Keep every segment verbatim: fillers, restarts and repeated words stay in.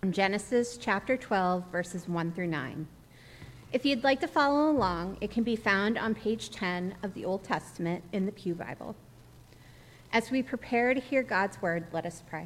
from Genesis chapter twelve, verses one through nine. If you'd like to follow along, it can be found on page ten of the Old Testament in the Pew Bible. As we prepare to hear God's word, let us pray.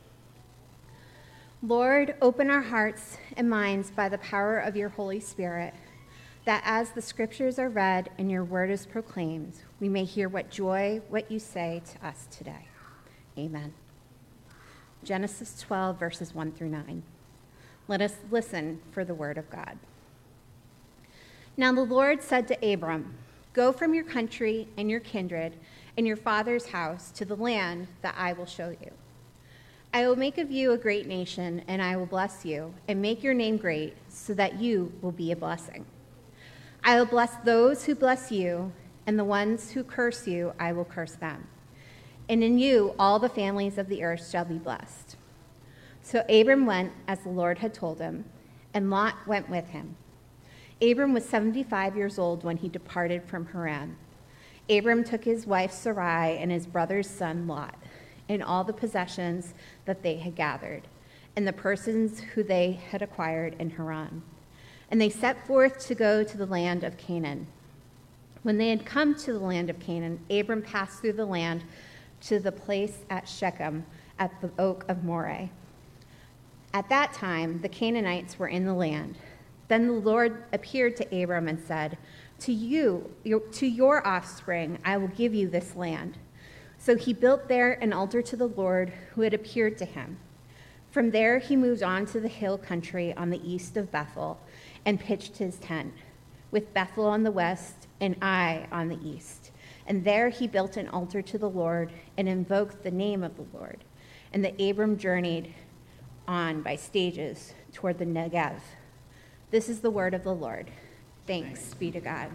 Lord, open our hearts and minds by the power of your Holy Spirit, that as the scriptures are read and your word is proclaimed, we may hear what joy, what you say to us today. Amen. Genesis twelve, verses one through nine. Let us listen for the word of God. Now the Lord said to Abram, "Go from your country and your kindred and your father's house to the land that I will show you. I will make of you a great nation, and I will bless you and make your name great so that you will be a blessing. I will bless those who bless you, and the ones who curse you I will curse them. And in you all the families of the earth shall be blessed." So Abram went as the Lord had told him, and Lot went with him. Abram was seventy-five years old when he departed from Haran. Abram took his wife Sarai and his brother's son Lot, and all the possessions that they had gathered, and the persons who they had acquired in Haran. And they set forth to go to the land of Canaan. When they had come to the land of Canaan, Abram passed through the land to the place at Shechem, at the oak of Moreh. At that time, the Canaanites were in the land. Then the Lord appeared to Abram and said, To you, your, to your offspring, I will give you this land. So he built there an altar to the Lord who had appeared to him. From there he moved on to the hill country on the east of Bethel and pitched his tent, with Bethel on the west and Ai on the east. And there he built an altar to the Lord and invoked the name of the Lord. And the Abram journeyed on by stages toward the Negev. This is the word of the Lord. Thanks be to God.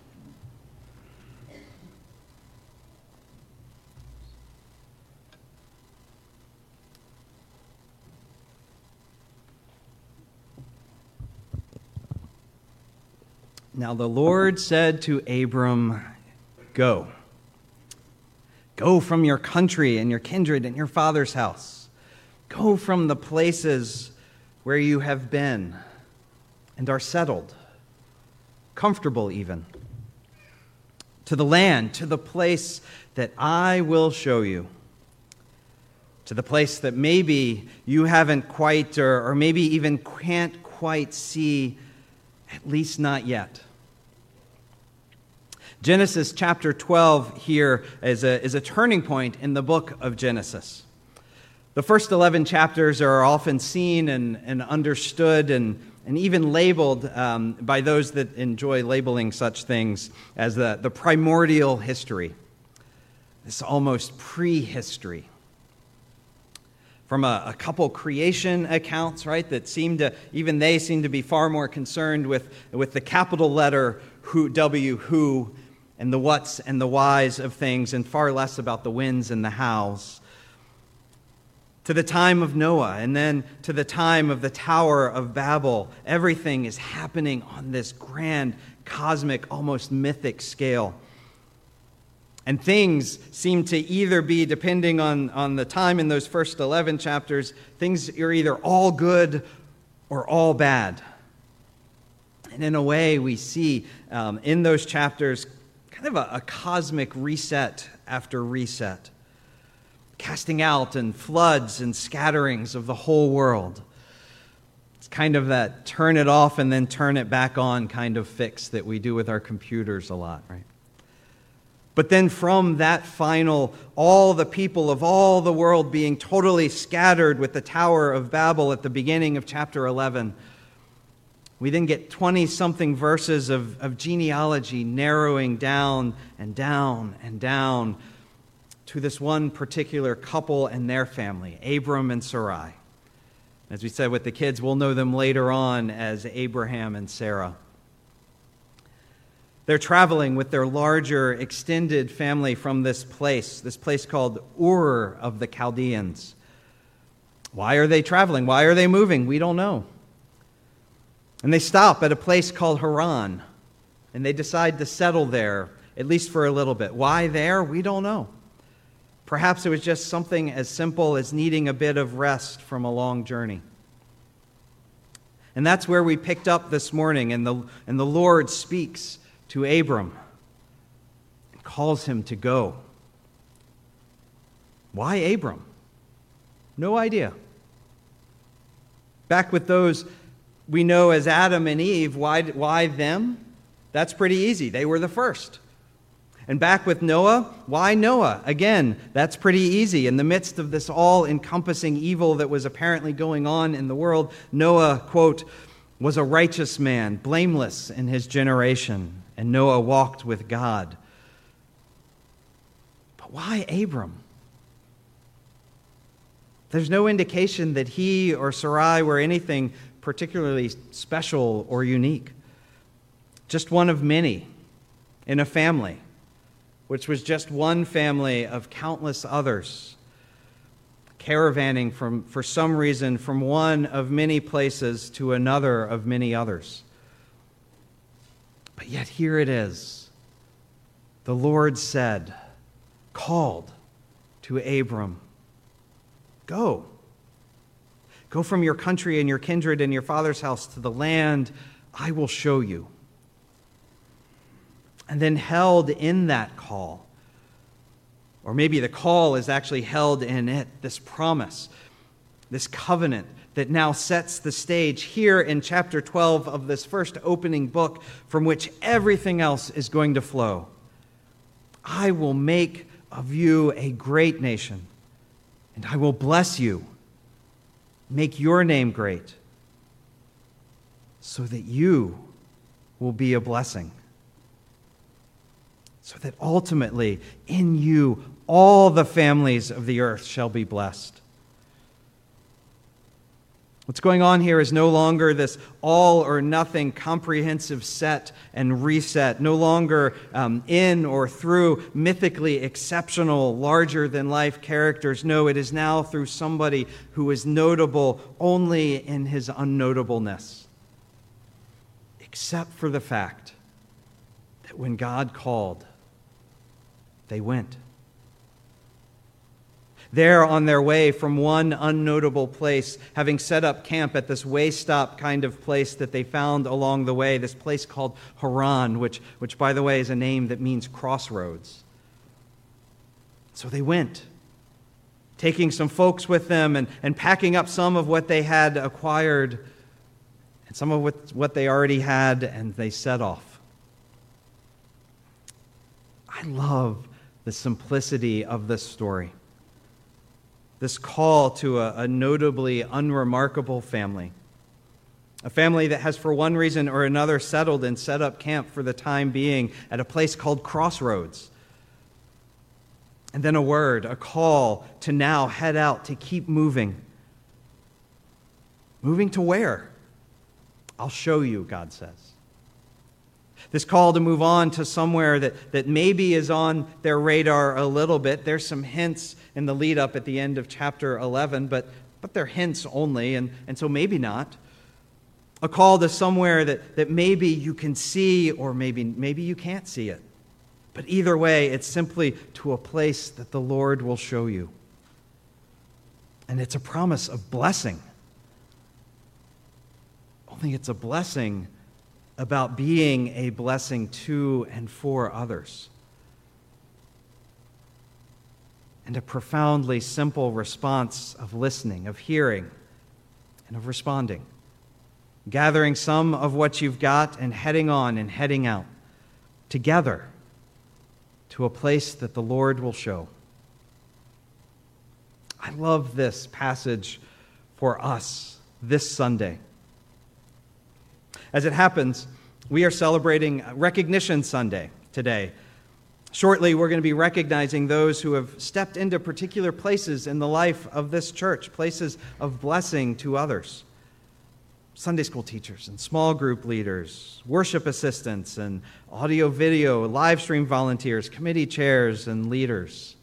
Now the Lord said to Abram, "Go. Go from your country and your kindred and your father's house. Go from the places where you have been and are settled, comfortable even, to the land, to the place that I will show you, to the place that maybe you haven't quite, or, or maybe even can't quite see, at least not yet." Genesis chapter twelve here is a, is a turning point in the book of Genesis. The first eleven chapters are often seen and, and understood and, and even labeled um, by those that enjoy labeling such things as the, the primordial history, this almost prehistory. From a, a couple creation accounts, right, that seem to, even they seem to be far more concerned with, with the capital letter who, W, who, and the whats and the whys of things, and far less about the whens and the hows. To the time of Noah, and then to the time of the Tower of Babel, everything is happening on this grand, cosmic, almost mythic scale. And things seem to either be, depending on, on the time in those first eleven chapters, things are either all good or all bad. And in a way, we see um, in those chapters kind of a, a cosmic reset after reset, casting out and floods and scatterings of the whole world. It's kind of that turn it off and then turn it back on kind of fix that we do with our computers a lot, right? But then from that final, all the people of all the world being totally scattered with the Tower of Babel at the beginning of chapter eleven, we then get twenty-something verses of, of genealogy narrowing down and down and down to this one particular couple and their family, Abram and Sarai. As we said with the kids, we'll know them later on as Abraham and Sarah. They're traveling with their larger extended family from this place, this place called Ur of the Chaldeans. Why are they traveling? Why are they moving? We don't know. And they stop at a place called Haran, and they decide to settle there, at least for a little bit. Why there? We don't know. Perhaps it was just something as simple as needing a bit of rest from a long journey. And that's where we picked up this morning, and the, and the Lord speaks to Abram and calls him to go. Why Abram? No idea. Back with those we know as Adam and Eve, why, why them? That's pretty easy. They were the first. And back with Noah, why Noah? Again, that's pretty easy. In the midst of this all-encompassing evil that was apparently going on in the world, Noah, quote, was a righteous man, blameless in his generation, and Noah walked with God. But why Abram? There's no indication that he or Sarai were anything particularly special or unique. Just one of many in a family, which was just one family of countless others, caravanning from, for some reason, from one of many places to another of many others. But yet here it is. The Lord said, called to Abram, go. Go from your country and your kindred and your father's house to the land I will show you. And then held in that call, or maybe the call is actually held in it, this promise, this covenant that now sets the stage here in chapter twelve of this first opening book from which everything else is going to flow. I will make of you a great nation, and I will bless you, make your name great, so that you will be a blessing. So that ultimately, in you, all the families of the earth shall be blessed. What's going on here is no longer this all or nothing comprehensive set and reset, no longer um, in or through mythically exceptional, larger-than-life characters. No, it is now through somebody who is notable only in his unnotableness, except for the fact that when God called, they went. There on their way from one unnotable place, having set up camp at this way stop kind of place that they found along the way, this place called Haran, which, which by the way is a name that means crossroads. So they went, taking some folks with them and, and packing up some of what they had acquired and some of what, what they already had, and they set off. I love the simplicity of this story. This call to a, a notably unremarkable family. A family that has, for one reason or another, settled and set up camp for the time being at a place called Crossroads. And then a word, a call to now head out, to keep moving. Moving to where? I'll show you, God says. This call to move on to somewhere that, that maybe is on their radar a little bit. There's some hints in the lead up at the end of chapter eleven, but, but they're hints only, and, and so maybe not. A call to somewhere that, that maybe you can see, or maybe, maybe you can't see it. But either way, it's simply to a place that the Lord will show you. And it's a promise of blessing. Only it's a blessing about being a blessing to and for others. And a profoundly simple response of listening, of hearing, and of responding. Gathering some of what you've got and heading on and heading out together to a place that the Lord will show. I love this passage for us this Sunday. As it happens, we are celebrating Recognition Sunday today. Shortly, we're going to be recognizing those who have stepped into particular places in the life of this church, places of blessing to others. Sunday school teachers and small group leaders, worship assistants and audio video, live stream volunteers, committee chairs and leaders.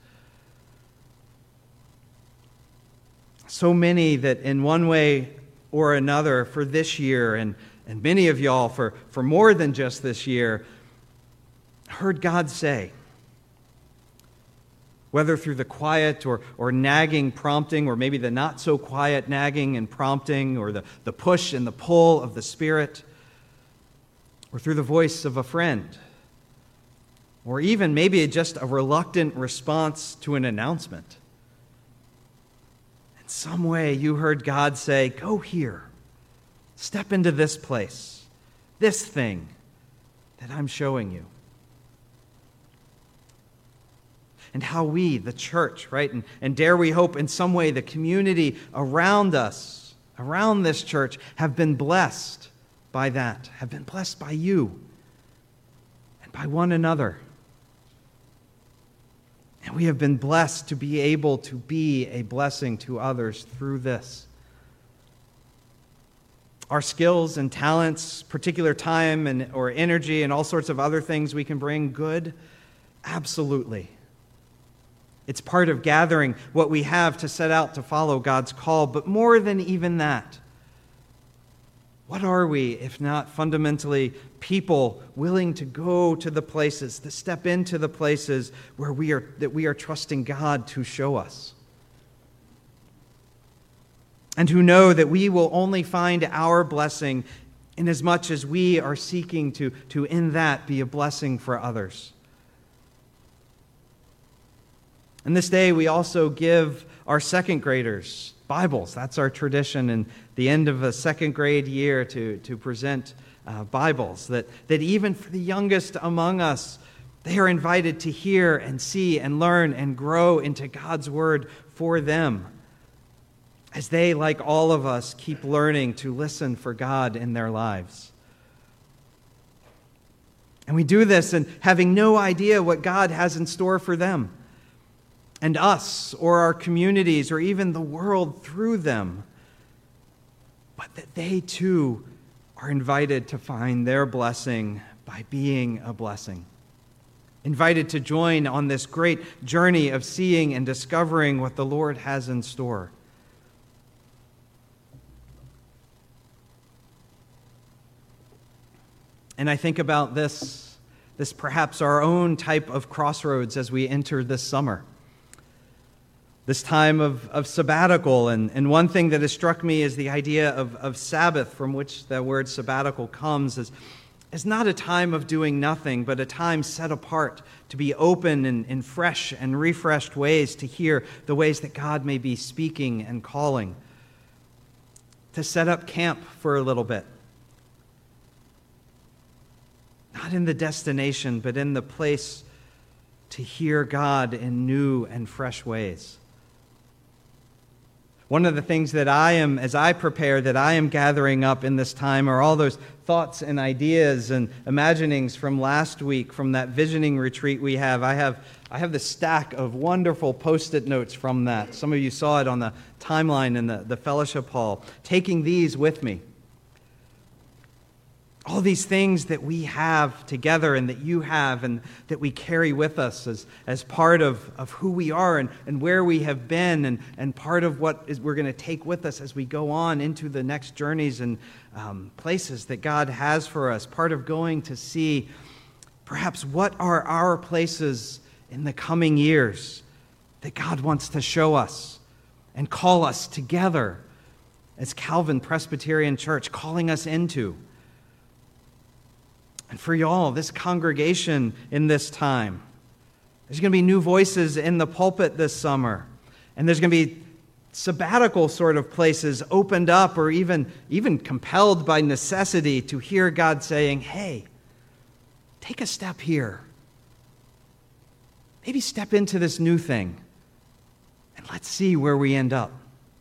So many that in one way or another for this year, and And many of y'all, for, for more than just this year, heard God say, whether through the quiet or, or nagging prompting, or maybe the not-so-quiet nagging and prompting, or the, the push and the pull of the Spirit, or through the voice of a friend, or even maybe just a reluctant response to an announcement. In some way, you heard God say, go here, step into this place, this thing that I'm showing you. And how we, the church, right, and, and dare we hope in some way the community around us, around this church, have been blessed by that, have been blessed by you and by one another. And we have been blessed to be able to be a blessing to others through this. Our skills and talents, particular time and or energy and all sorts of other things we can bring, good, absolutely. It's part of gathering what we have to set out to follow God's call. But more than even that, what are we if not fundamentally people willing to go to the places, to step into the places where we are that we are trusting God to show us? And who know that we will only find our blessing inasmuch as we are seeking to, to in that be a blessing for others. And this day we also give our second graders Bibles. That's our tradition in the end of a second grade year to, to present uh, Bibles. That, that even for the youngest among us, they are invited to hear and see and learn and grow into God's Word for them, as they, like all of us, keep learning to listen for God in their lives. And we do this and having no idea what God has in store for them and us or our communities or even the world through them, but that they too are invited to find their blessing by being a blessing. Invited to join on this great journey of seeing and discovering what the Lord has in store. And I think about this, this perhaps our own type of crossroads as we enter this summer. This time of, of sabbatical. And, and one thing that has struck me is the idea of, of Sabbath, from which the word sabbatical comes, is, is not a time of doing nothing, but a time set apart to be open in, in fresh and refreshed ways to hear the ways that God may be speaking and calling. To set up camp for a little bit. Not in the destination, but in the place to hear God in new and fresh ways. One of the things that I am, as I prepare, that I am gathering up in this time are all those thoughts and ideas and imaginings from last week, from that visioning retreat we have. I have I have this stack of wonderful Post-it notes from that. Some of you saw it on the timeline in the, the fellowship hall. Taking these with me. All these things that we have together and that you have and that we carry with us as, as part of, of who we are and, and where we have been and, and part of what is we're going to take with us as we go on into the next journeys and um, places that God has for us. Part of going to see perhaps what are our places in the coming years that God wants to show us and call us together as Calvin Presbyterian Church, calling us into. And for y'all, this congregation in this time, there's going to be new voices in the pulpit this summer. And there's going to be sabbatical sort of places opened up or even, even compelled by necessity to hear God saying, hey, take a step here. Maybe step into this new thing. And let's see where we end up.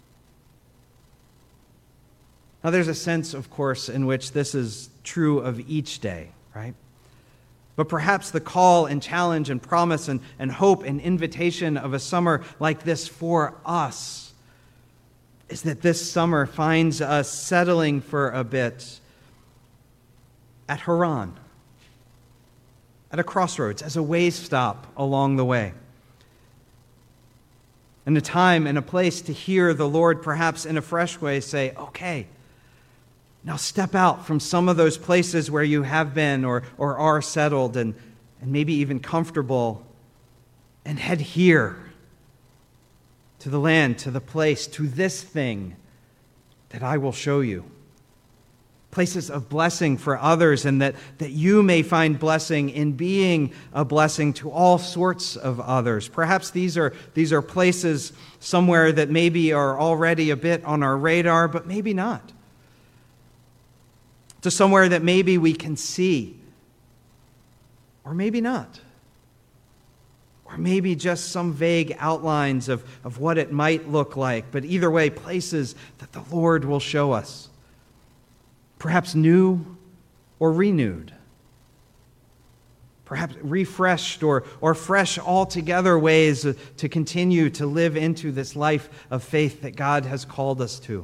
Now, there's a sense, of course, in which this is true of each day. Right? But perhaps the call and challenge and promise and, and hope and invitation of a summer like this for us is that this summer finds us settling for a bit at Haran, at a crossroads, as a way stop along the way. And a time and a place to hear the Lord perhaps in a fresh way say, okay, now step out from some of those places where you have been or, or are settled and, and maybe even comfortable and head here, to the land, to the place, to this thing that I will show you. Places of blessing for others, and that, that you may find blessing in being a blessing to all sorts of others. Perhaps these are, these are places somewhere that maybe are already a bit on our radar, but maybe not. To somewhere that maybe we can see, or maybe not. Or maybe just some vague outlines of, of what it might look like. But either way, places that the Lord will show us. Perhaps new or renewed. Perhaps refreshed or, or fresh altogether ways to continue to live into this life of faith that God has called us to.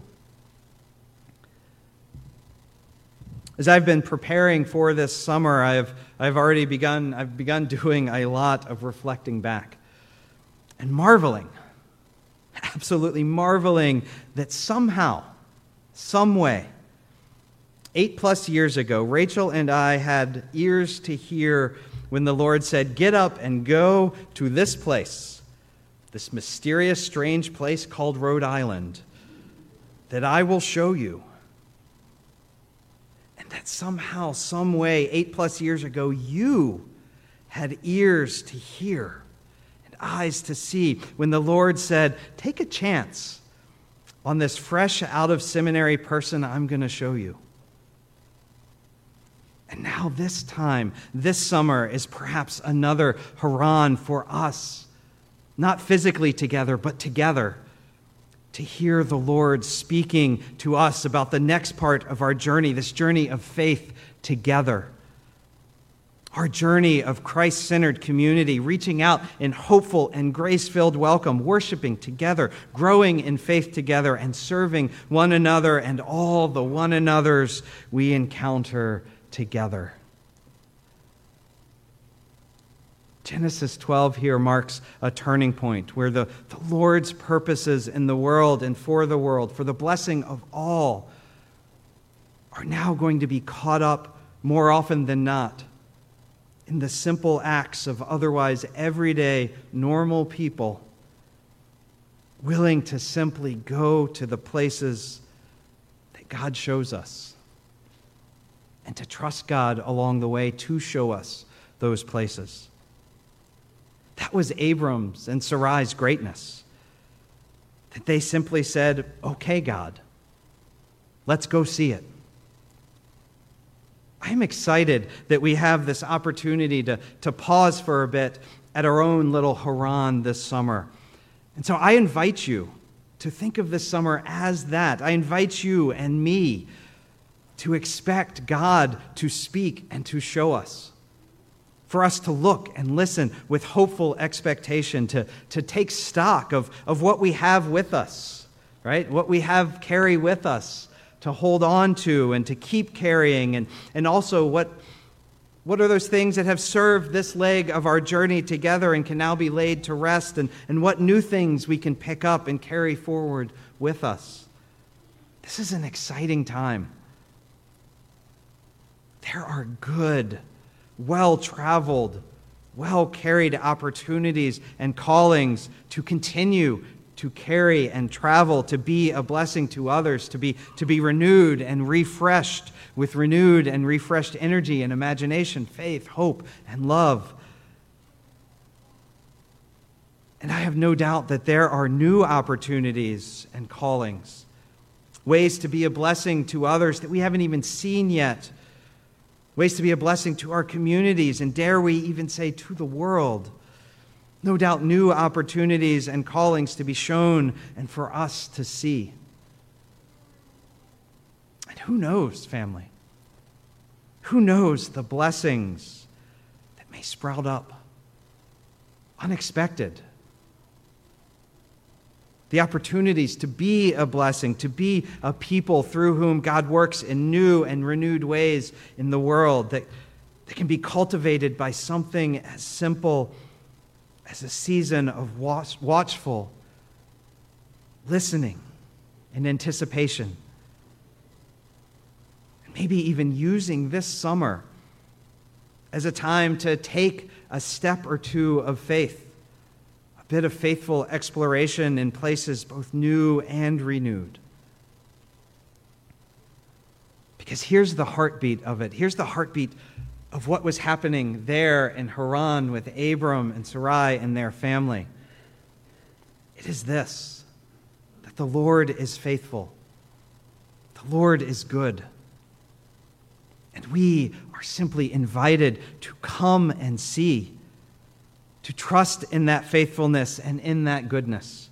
As I've been preparing for this summer, I've, I've already begun, I've begun doing a lot of reflecting back and marveling, absolutely marveling that somehow, some way, Eight plus years ago, Rachel and I had ears to hear when the Lord said, "Get up and go to this place, this mysterious, strange place called Rhode Island, that I will show you." And that somehow, some way, eight plus years ago, you had ears to hear and eyes to see when the Lord said, "Take a chance on this fresh out of seminary person I'm going to show you." And now this time, this summer, is perhaps another Haran for us, not physically together, but together, to hear the Lord speaking to us about the next part of our journey, this journey of faith together. Our journey of Christ-centered community, reaching out in hopeful and grace-filled welcome, worshiping together, growing in faith together, and serving one another and all the one another's we encounter together. Genesis twelve here marks a turning point where the, the Lord's purposes in the world and for the world, for the blessing of all, are now going to be caught up more often than not in the simple acts of otherwise everyday, normal people willing to simply go to the places that God shows us, and to trust God along the way to show us those places. That was Abram's and Sarai's greatness. That they simply said, "Okay, God, let's go see it." I'm excited that we have this opportunity to, to pause for a bit at our own little Haran this summer. And so I invite you to think of this summer as that. I invite you and me to expect God to speak and to show us. For us to look and listen with hopeful expectation, to, to take stock of, of what we have with us, right? What we have carry with us, to hold on to and to keep carrying, and, and also what, what are those things that have served this leg of our journey together and can now be laid to rest, and, and what new things we can pick up and carry forward with us. This is an exciting time. There are good, well-traveled, well-carried opportunities and callings to continue to carry and travel, to be a blessing to others, to be, to be renewed and refreshed with renewed and refreshed energy and imagination, faith, hope, and love. And I have no doubt that there are new opportunities and callings, ways to be a blessing to others that we haven't even seen yet, ways to be a blessing to our communities, and dare we even say to the world. No doubt new opportunities and callings to be shown and for us to see. And who knows, family? Who knows the blessings that may sprout up unexpected? The opportunities to be a blessing, to be a people through whom God works in new and renewed ways in the world that, that can be cultivated by something as simple as a season of watch, watchful listening and anticipation. And maybe even using this summer as a time to take a step or two of faith, a bit of faithful exploration in places both new and renewed. Because here's the heartbeat of it. Here's the heartbeat of what was happening there in Haran with Abram and Sarai and their family. It is this, that the Lord is faithful. The Lord is good. And we are simply invited to come and see, to trust in that faithfulness and in that goodness,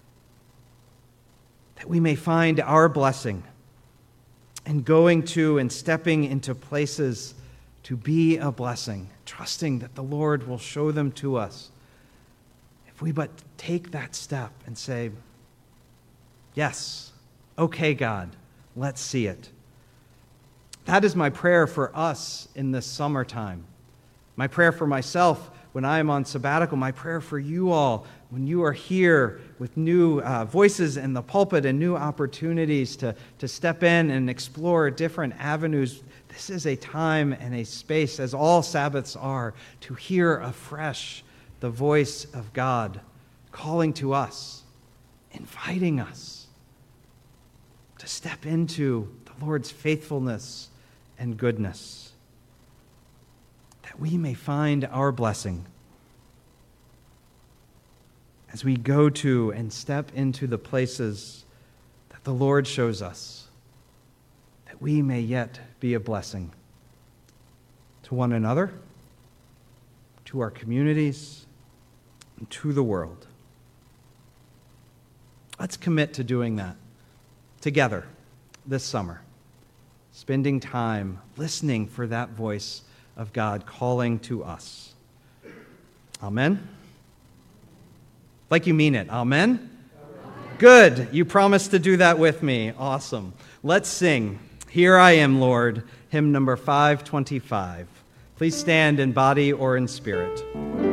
that we may find our blessing in going to and stepping into places to be a blessing, trusting that the Lord will show them to us. If we but take that step and say, yes, okay, God, let's see it. That is my prayer for us in this summertime. My prayer for myself when I am on sabbatical. My prayer for you all when you are here with new uh, voices in the pulpit and new opportunities to, to step in and explore different avenues. This is a time and a space, as all Sabbaths are, to hear afresh the voice of God calling to us, inviting us to step into the Lord's faithfulness and goodness, that we may find our blessing as we go to and step into the places that the Lord shows us, that we may yet be a blessing to one another, to our communities, and to the world. Let's commit to doing that together this summer, spending time listening for that voice of God calling to us. Amen? Like you mean it. Amen? Amen? Good. You promised to do that with me. Awesome. Let's sing Here I Am, Lord, hymn number five twenty-five. Please stand in body or in spirit.